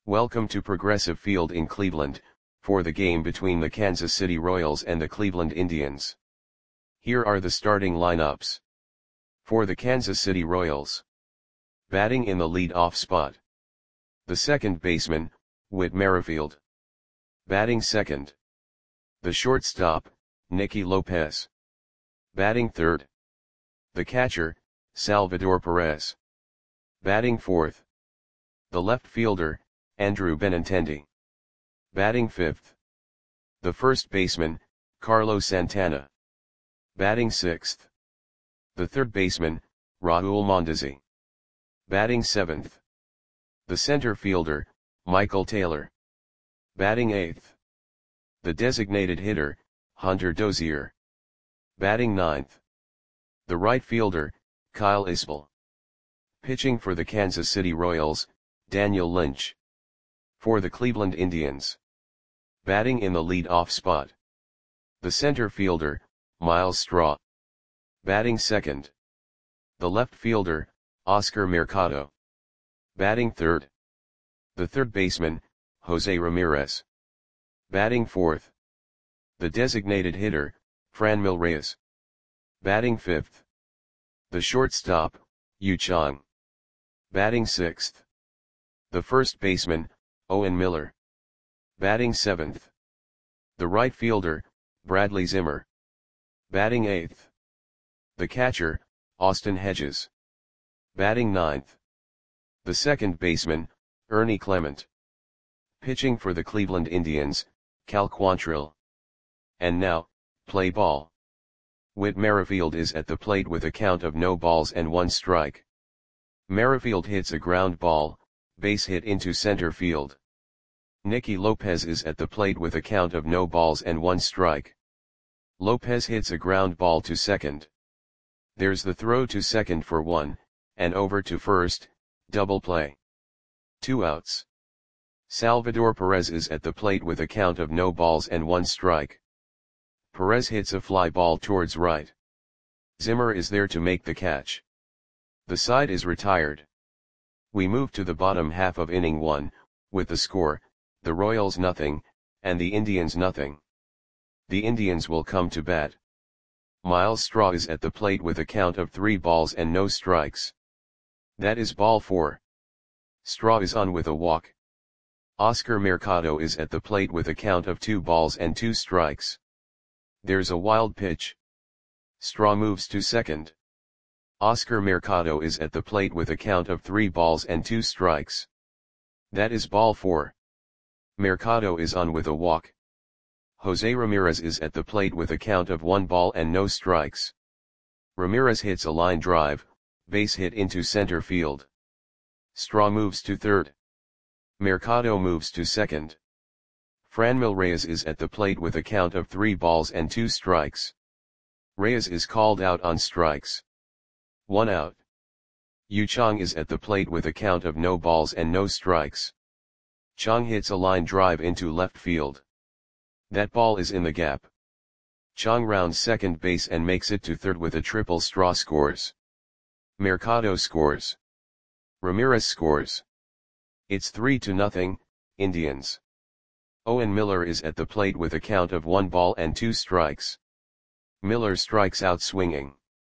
Welcome to Progressive Field in Cleveland, for the game between the Kansas City Royals and the Cleveland Indians. Here are the starting lineups. For the Kansas City Royals. Batting in the lead-off spot. The second baseman, Whit Merrifield. Batting second. The shortstop, Nicky Lopez. Batting third. The catcher, Salvador Perez. Batting fourth. The left fielder, Andrew Benintendi. Batting fifth. The first baseman, Carlos Santana. Batting sixth. The third baseman, Raul Mondesi. Batting seventh. The center fielder, Michael Taylor. Batting eighth. The designated hitter, Hunter Dozier. Batting ninth. The right fielder, Kyle Isbell. Pitching for the Kansas City Royals, Daniel Lynch. For the Cleveland Indians. Batting in the lead-off spot. The center fielder, Myles Straw. Batting second. The left fielder, Oscar Mercado. Batting third. The third baseman, Jose Ramirez. Batting fourth. The designated hitter, Franmil Reyes. Batting fifth. The shortstop, Yu Chang. Batting sixth. The first baseman, Owen Miller. Batting seventh. The right fielder, Bradley Zimmer. Batting eighth. The catcher, Austin Hedges. Batting ninth. The second baseman, Ernie Clement. Pitching for the Cleveland Indians, Cal Quantrill. And now, play ball. Whit Merrifield is at the plate with a count of no balls and one strike. Merrifield hits a ground ball, base hit into center field. Nicky Lopez is at the plate with a count of no balls and one strike. Lopez hits a ground ball to second. There's the throw to second for one, and over to first, double play. 2 outs. Salvador Perez is at the plate with a count of no balls and one strike. Perez hits a fly ball towards right. Zimmer is there to make the catch. The side is retired. We move to the bottom half of inning 1, with the score, the Royals nothing, and the Indians nothing. The Indians will come to bat. Myles Straw is at the plate with a count of 3 balls and no strikes. That is ball 4. Straw is on with a walk. Oscar Mercado is at the plate with a count of 2 balls and 2 strikes. There's a wild pitch. Straw moves to second. Oscar Mercado is at the plate with a count of 3 balls and 2 strikes. That is ball 4. Mercado is on with a walk. Jose Ramirez is at the plate with a count of 1 ball and no strikes. Ramirez hits a line drive, base hit into center field. Straw moves to third. Mercado moves to second. Franmil Reyes is at the plate with a count of 3 balls and 2 strikes. Reyes is called out on strikes. 1 out. Yu Chang is at the plate with a count of no balls and no strikes. Chang hits a line drive into left field. That ball is in the gap. Chang rounds second base and makes it to third with a triple. Straw scores. Mercado scores. Ramirez scores. It's 3-0, Indians. Owen Miller is at the plate with a count of 1 ball and 2 strikes. Miller strikes out swinging.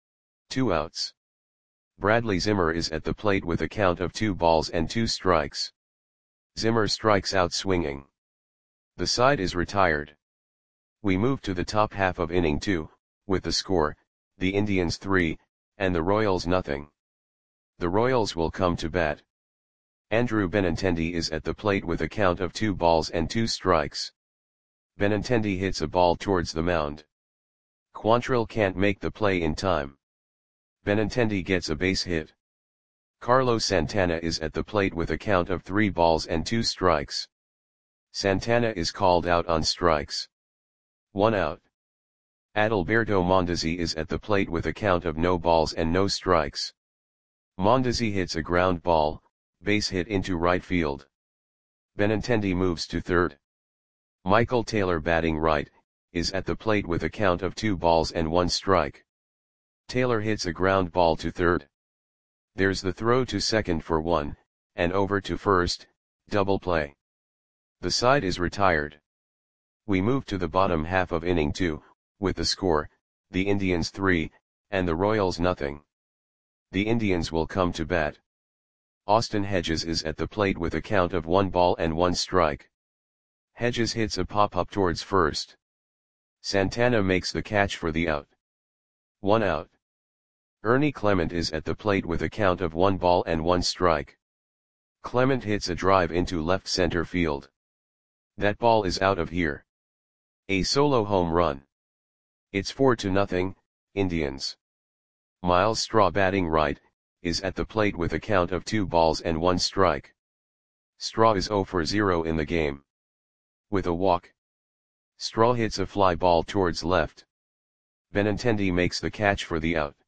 2 outs. Bradley Zimmer is at the plate with a count of 2 balls and 2 strikes. Zimmer strikes out swinging. The side is retired. We move to the top half of inning 2, with the score, the Indians 3, and the Royals nothing. The Royals will come to bat. Andrew Benintendi is at the plate with a count of 2 balls and 2 strikes. Benintendi hits a ball towards the mound. Quantrill can't make the play in time. Benintendi gets a base hit. Carlos Santana is at the plate with a count of 3 balls and 2 strikes. Santana is called out on strikes. 1 out. Adalberto Mondesi is at the plate with a count of no balls and no strikes. Mondesi hits a ground ball, base hit into right field. Benintendi moves to third. Michael Taylor, batting right, is at the plate with a count of 2 balls and 1 strike. Taylor hits a ground ball to third. There's the throw to second for 1, and over to first, Double play. The side is retired. We move to the bottom half of inning 2, with the score, the Indians 3, and the Royals nothing. The Indians will come to bat. Austin Hedges is at the plate with a count of 1 ball and 1 strike. Hedges hits a pop-up towards first. Santana makes the catch for the out. 1 out. Ernie Clement is at the plate with a count of 1 ball and 1 strike. Clement hits a drive into left center field. That ball is out of here. A solo home run. It's 4-0, Indians. Miles Straw, batting right, is at the plate with a count of 2 balls and 1 strike. Straw is 0 for 0 in the game. With a walk. Straw hits a fly ball towards left. Benintendi makes the catch for the out.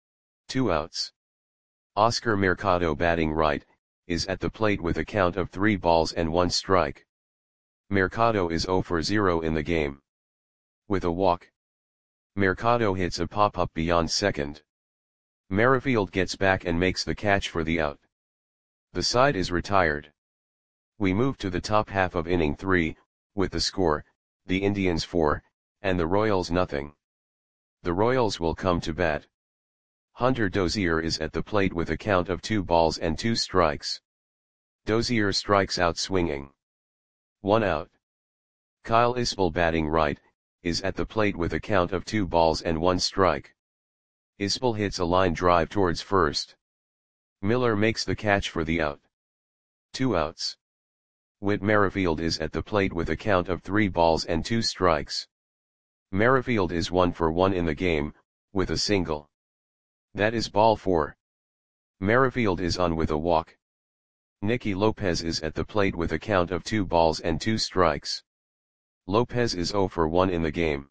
2 outs. Oscar Mercado, batting right, is at the plate with a count of 3 balls and 1 strike. Mercado is 0 for 0 in the game. With a walk. Mercado hits a pop-up beyond second. Merrifield gets back and makes the catch for the out. The side is retired. We move to the top half of inning 3, with the score, the Indians 4, and the Royals nothing. The Royals will come to bat. Hunter Dozier is at the plate with a count of 2 balls and 2 strikes. Dozier strikes out swinging. 1 out. Kyle Isbell, batting right, is at the plate with a count of 2 balls and 1 strike. Isbell hits a line drive towards first. Miller makes the catch for the out. 2 outs. Whit Merrifield is at the plate with a count of 3 balls and 2 strikes. Merrifield is 1 for 1 in the game, with a single. That is ball 4. Merrifield is on with a walk. Nicky Lopez is at the plate with a count of 2 balls and 2 strikes. Lopez is 0 for 1 in the game.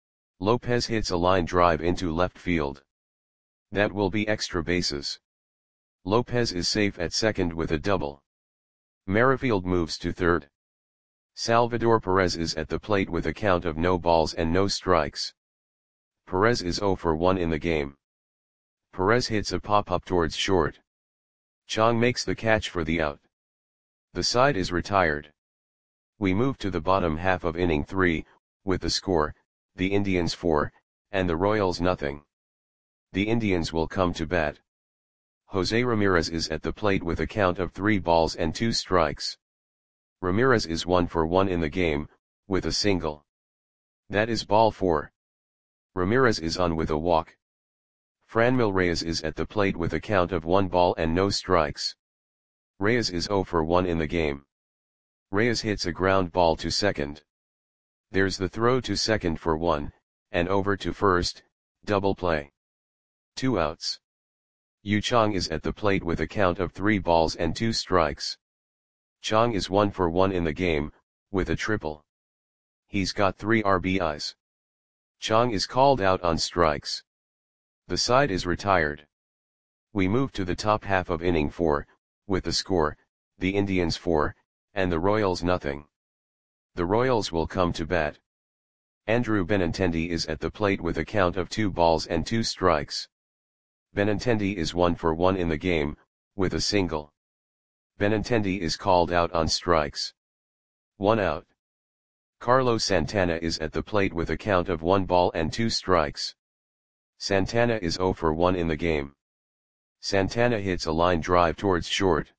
Lopez hits a line drive into left field. That will be extra bases. Lopez is safe at second with a double. Merrifield moves to third. Salvador Perez is at the plate with a count of no balls and no strikes. Perez is 0 for 1 in the game. Perez hits a pop-up towards short. Chong makes the catch for the out. The side is retired. We move to the bottom half of inning 3, with the score, the Indians 4, and the Royals nothing. The Indians will come to bat. Jose Ramirez is at the plate with a count of 3 balls and 2 strikes. Ramirez is 1 for 1 in the game, with a single. That is ball 4. Ramirez is on with a walk. Franmil Reyes is at the plate with a count of 1 ball and no strikes. Reyes is 0 for 1 in the game. Reyes hits a ground ball to second. There's the throw to second for 1, and over to first, double play. 2 outs. Yu Chang is at the plate with a count of 3 balls and 2 strikes. Chang is 1 for 1 in the game, with a triple. He's got 3 RBIs. Chang is called out on strikes. The side is retired. We move to the top half of inning 4, with the score, the Indians 4, and the Royals nothing. The Royals will come to bat. Andrew Benintendi is at the plate with a count of 2 balls and 2 strikes. Benintendi is 1 for 1 in the game, with a single. Benintendi is called out on strikes. 1 out. Carlos Santana is at the plate with a count of 1 ball and 2 strikes. Santana is 0 for 1 in the game. Santana hits a line drive towards short.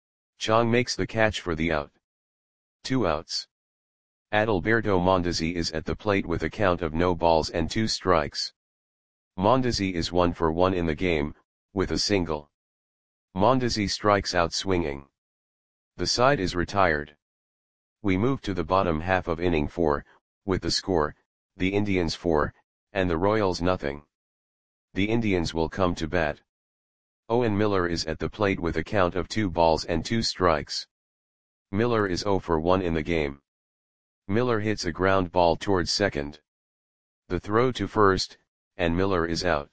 Chong makes the catch for the out. 2 outs. Adalberto Mondesi is at the plate with a count of no balls and 2 strikes. Mondesi is 1 for 1 in the game, with a single. Mondesi strikes out swinging. The side is retired. We move to the bottom half of inning 4, with the score, the Indians 4, and the Royals nothing. The Indians will come to bat. Owen Miller is at the plate with a count of 2 balls and 2 strikes. Miller is 0 for 1 in the game. Miller hits a ground ball towards second. The throw to first, and Miller is out.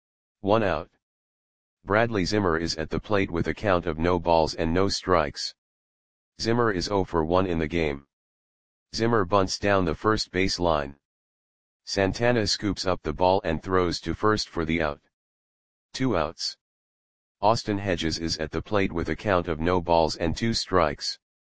1 out. Bradley Zimmer is at the plate with a count of no balls and no strikes. Zimmer is 0 for 1 in the game. Zimmer bunts down the first base line. Santana scoops up the ball and throws to first for the out. 2 outs. Austin Hedges is at the plate with a count of no balls and 2 strikes.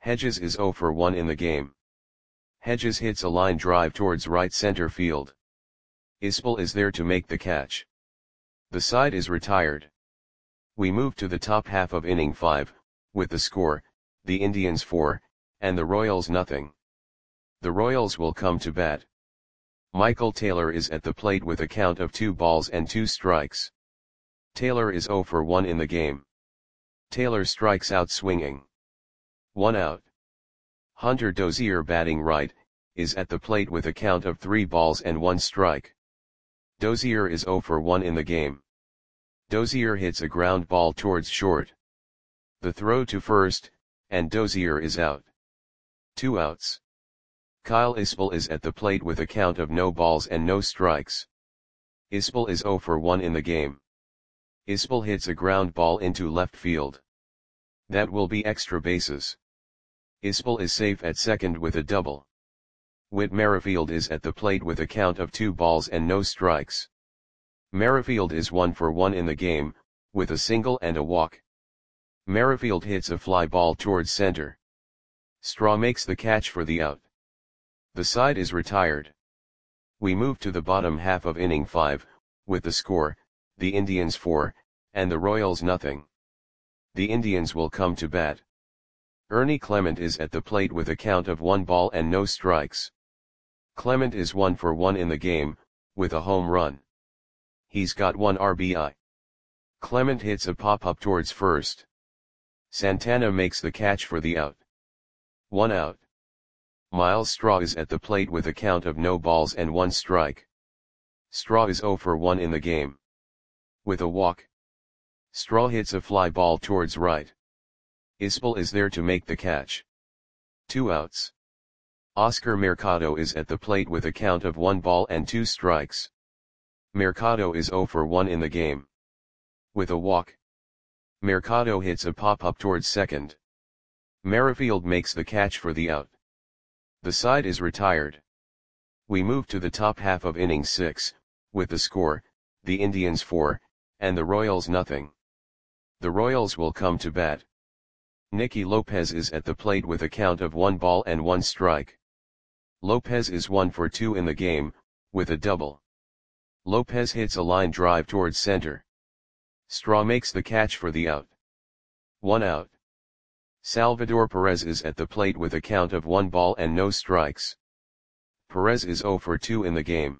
Hedges is 0 for 1 in the game. Hedges hits a line drive towards right center field. Ispel is there to make the catch. The side is retired. We move to the top half of inning 5, with the score, the Indians 4, and the Royals nothing. The Royals will come to bat. Michael Taylor is at the plate with a count of 2 balls and 2 strikes. Taylor is 0 for 1 in the game. Taylor strikes out swinging. 1 out. Hunter Dozier, batting right, is at the plate with a count of 3 balls and 1 strike. Dozier is 0 for 1 in the game. Dozier hits a ground ball towards short. The throw to first, and Dozier is out. 2 outs. Kyle Ispel is at the plate with a count of no balls and no strikes. Ispel is 0 for 1 in the game. Ispel hits a ground ball into left field. That will be extra bases. Ispel is safe at second with a double. Whit Merrifield is at the plate with a count of 2 balls and no strikes. Merrifield is 1 for 1 in the game, with a single and a walk. Merrifield hits a fly ball towards center. Straw makes the catch for the out. The side is retired. We move to the bottom half of inning 5, with the score, the Indians 4, and the Royals nothing. The Indians will come to bat. Ernie Clement is at the plate with a count of 1 ball and no strikes. Clement is 1 for 1 in the game, with a home run. He's got 1 RBI. Clement hits a pop-up towards first. Santana makes the catch for the out. 1 out. Miles Straw is at the plate with a count of no balls and 1 strike. Straw is 0 for 1 in the game. With a walk. Straw hits a fly ball towards right. Ispel is there to make the catch. 2 outs. Oscar Mercado is at the plate with a count of 1 ball and 2 strikes. Mercado is 0 for 1 in the game. With a walk. Mercado hits a pop-up towards second. Merrifield makes the catch for the out. The side is retired. We move to the top half of inning 6, with the score, the Indians 4, and the Royals nothing. The Royals will come to bat. Nicky Lopez is at the plate with a count of 1 ball and 1 strike. Lopez is 1 for 2 in the game, with a double. Lopez hits a line drive towards center. Straw makes the catch for the out. 1 out. Salvador Perez is at the plate with a count of 1 ball and no strikes. Perez is 0 for 2 in the game.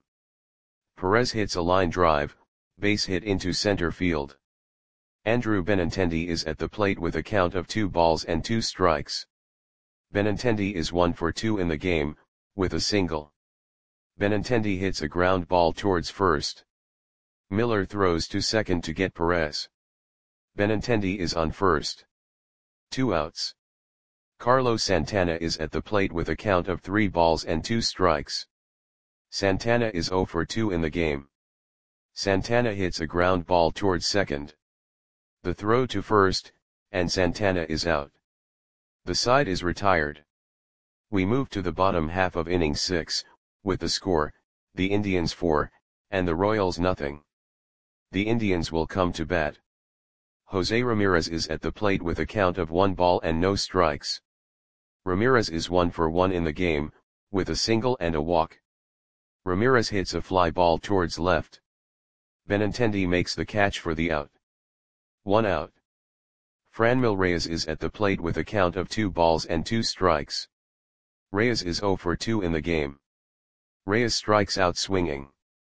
Perez hits a line drive, base hit into center field. Andrew Benintendi is at the plate with a count of 2 balls and 2 strikes. Benintendi is 1 for 2 in the game, with a single. Benintendi hits a ground ball towards first. Miller throws to second to get Perez. Benintendi is on first. 2 outs. Carlos Santana is at the plate with a count of 3 balls and 2 strikes. Santana is 0 for 2 in the game. Santana hits a ground ball towards second. The throw to first, and Santana is out. The side is retired. We move to the bottom half of inning 6, with the score, the Indians 4, and the Royals nothing. The Indians will come to bat. Jose Ramirez is at the plate with a count of 1 ball and no strikes. Ramirez is 1 for 1 in the game, with a single and a walk. Ramirez hits a fly ball towards left. Benintendi makes the catch for the out. 1 out. Franmil Reyes is at the plate with a count of 2 balls and 2 strikes. Reyes is 0 for 2 in the game. Reyes strikes out swinging.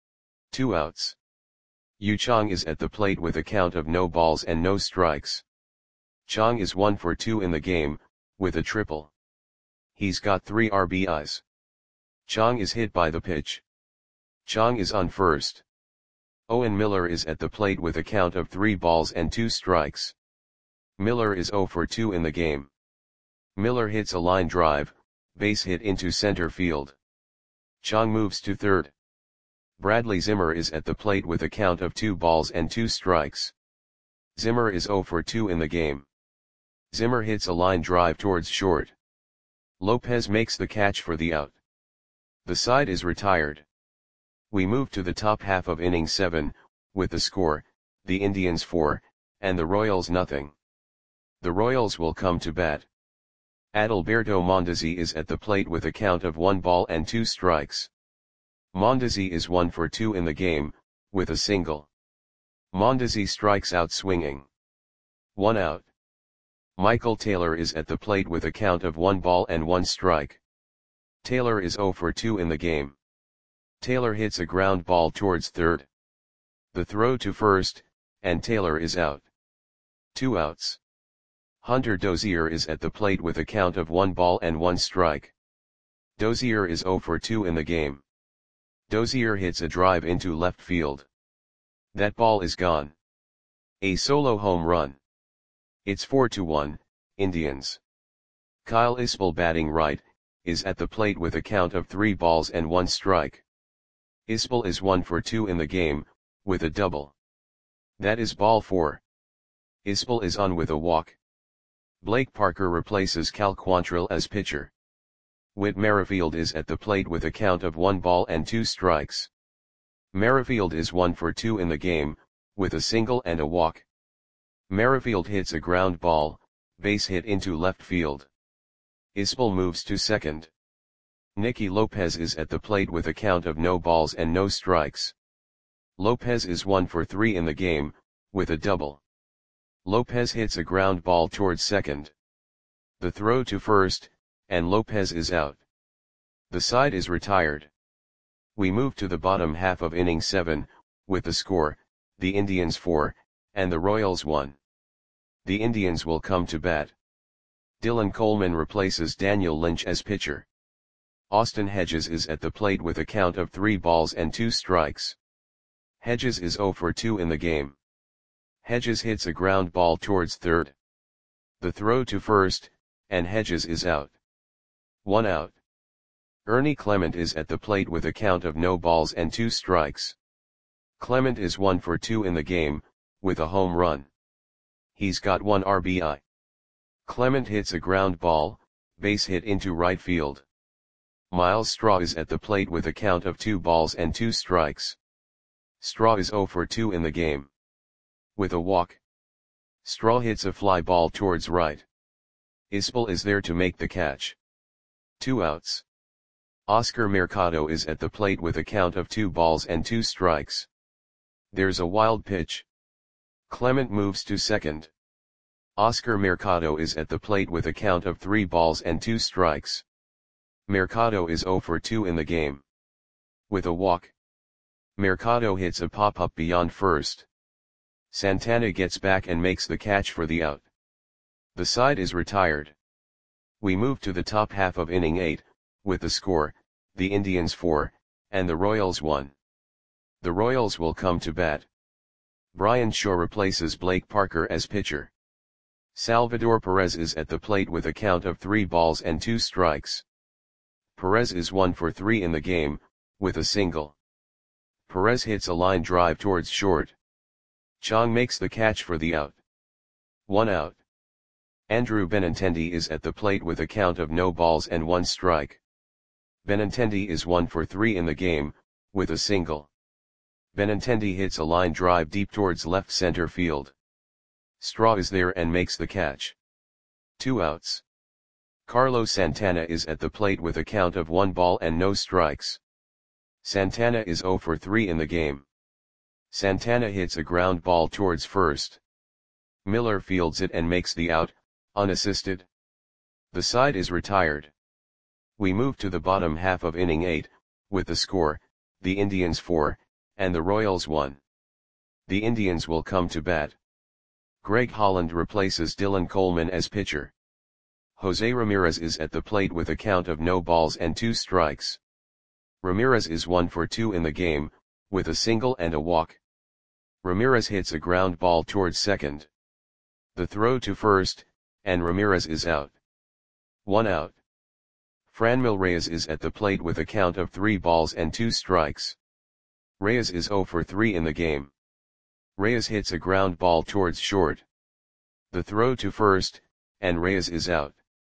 2 outs. Yu Chang is at the plate with a count of no balls and no strikes. Chang is 1 for 2 in the game, with a triple. He's got 3 RBIs. Chang is hit by the pitch. Chang is on first. Owen Miller is at the plate with a count of 3 balls and 2 strikes. Miller is 0 for 2 in the game. Miller hits a line drive, base hit into center field. Chang moves to third. Bradley Zimmer is at the plate with a count of 2 balls and 2 strikes. Zimmer is 0 for 2 in the game. Zimmer hits a line drive towards short. Lopez makes the catch for the out. The side is retired. We move to the top half of inning 7, with the score, the Indians 4, and the Royals nothing. The Royals will come to bat. Adalberto Mondesi is at the plate with a count of 1 ball and 2 strikes. Mondesi is 1 for 2 in the game, with a single. Mondesi strikes out swinging. 1 out. Michael Taylor is at the plate with a count of 1 ball and 1 strike. Taylor is 0 for 2 in the game. Taylor hits a ground ball towards third. The throw to first, and Taylor is out. 2 outs. Hunter Dozier is at the plate with a count of 1 ball and 1 strike. Dozier is 0 for 2 in the game. Dozier hits a drive into left field. That ball is gone. A solo home run. It's 4-1, Indians. Kyle Isbell, batting right, is at the plate with a count of 3 balls and 1 strike. Isbell is 1 for 2 in the game, with a double. That is ball 4. Isbell is on with a walk. Blake Parker replaces Cal Quantrill as pitcher. Whit Merrifield is at the plate with a count of 1 ball and 2 strikes. Merrifield is 1 for 2 in the game, with a single and a walk. Merrifield hits a ground ball, base hit into left field. Isbell moves to second. Nicky Lopez is at the plate with a count of no balls and no strikes. Lopez is 1 for 3 in the game, with a double. Lopez hits a ground ball towards second. The throw to first, and Lopez is out. The side is retired. We move to the bottom half of inning 7, with the score, the Indians 4, and the Royals 1. The Indians will come to bat. Dylan Coleman replaces Daniel Lynch as pitcher. Austin Hedges is at the plate with a count of 3 balls and 2 strikes. Hedges is 0 for 2 in the game. Hedges hits a ground ball towards third. The throw to first, and Hedges is out. 1 out. Ernie Clement is at the plate with a count of no balls and 2 strikes. Clement is 1 for 2 in the game, with a home run. He's got 1 RBI. Clement hits a ground ball, base hit into right field. Miles Straw is at the plate with a count of 2 balls and 2 strikes. Straw is 0 for 2 in the game. With a walk. Straw hits a fly ball towards right. Isbell is there to make the catch. 2 outs. Oscar Mercado is at the plate with a count of 2 balls and 2 strikes. There's a wild pitch. Clement moves to second. Oscar Mercado is at the plate with a count of 3 balls and 2 strikes. Mercado is 0 for 2 in the game. With a walk. Mercado hits a pop-up beyond first. Santana gets back and makes the catch for the out. The side is retired. We move to the top half of inning 8, with the score, the Indians 4, and the Royals 1. The Royals will come to bat. Brian Shaw replaces Blake Parker as pitcher. Salvador Perez is at the plate with a count of 3 balls and 2 strikes. Perez is 1 for 3 in the game, with a single. Perez hits a line drive towards short. Chong makes the catch for the out. 1 out. Andrew Benintendi is at the plate with a count of no balls and 1 strike. Benintendi is 1 for 3 in the game, with a single. Benintendi hits a line drive deep towards left center field. Straw is there and makes the catch. 2 outs. Carlos Santana is at the plate with a count of 1 ball and no strikes. Santana is 0 for 3 in the game. Santana hits a ground ball towards first. Miller fields it and makes the out, unassisted. The side is retired. We move to the bottom half of inning 8, with the score, the Indians 4, and the Royals 1. The Indians will come to bat. Greg Holland replaces Dylan Coleman as pitcher. Jose Ramirez is at the plate with a count of no balls and 2 strikes. Ramirez is 1 for 2 in the game, with a single and a walk. Ramirez hits a ground ball towards second. The throw to first, and Ramirez is out. 1 out. Franmil Reyes is at the plate with a count of 3 balls and 2 strikes. Reyes is 0 for 3 in the game. Reyes hits a ground ball towards short. The throw to first, and Reyes is out.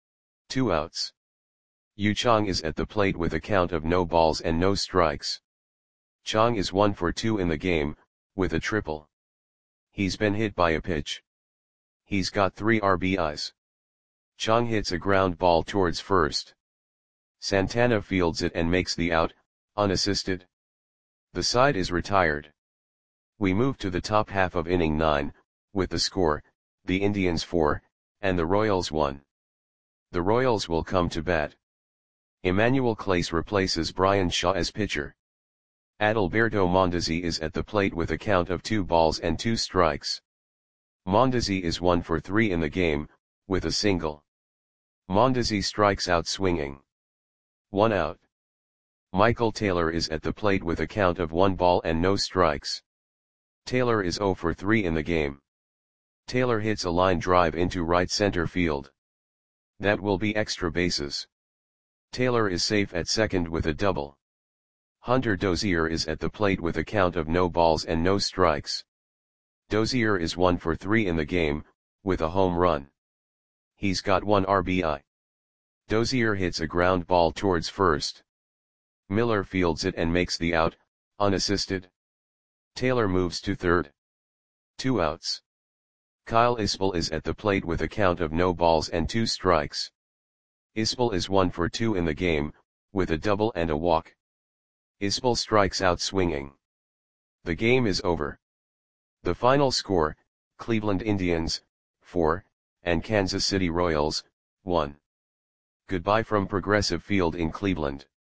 2 outs. Yu Chang is at the plate with a count of no balls and no strikes. Chang is 1 for 2 in the game, with a triple. He's been hit by a pitch. He's got 3 RBIs. Chong hits a ground ball towards first. Santana fields it and makes the out, unassisted. The side is retired. We move to the top half of inning 9, with the score, the Indians 4, and the Royals 1. The Royals will come to bat. Emmanuel Clase replaces Brian Shaw as pitcher. Adalberto Mondesi is at the plate with a count of 2 balls and 2 strikes. Mondesi is 1 for 3 in the game, with a single. Mondesi strikes out swinging. 1 out. Michael Taylor is at the plate with a count of 1 ball and no strikes. Taylor is 0 for 3 in the game. Taylor hits a line drive into right center field. That will be extra bases. Taylor is safe at second with a double. Hunter Dozier is at the plate with a count of no balls and no strikes. Dozier is 1 for 3 in the game, with a home run. He's got 1 RBI. Dozier hits a ground ball towards first. Miller fields it and makes the out, unassisted. Taylor moves to third. 2 outs. Kyle Isbell is at the plate with a count of no balls and 2 strikes. Isbell is 1 for 2 in the game, with a double and a walk. Isbell strikes out swinging. The game is over. The final score, Cleveland Indians, 4, and Kansas City Royals, 1. Goodbye from Progressive Field in Cleveland.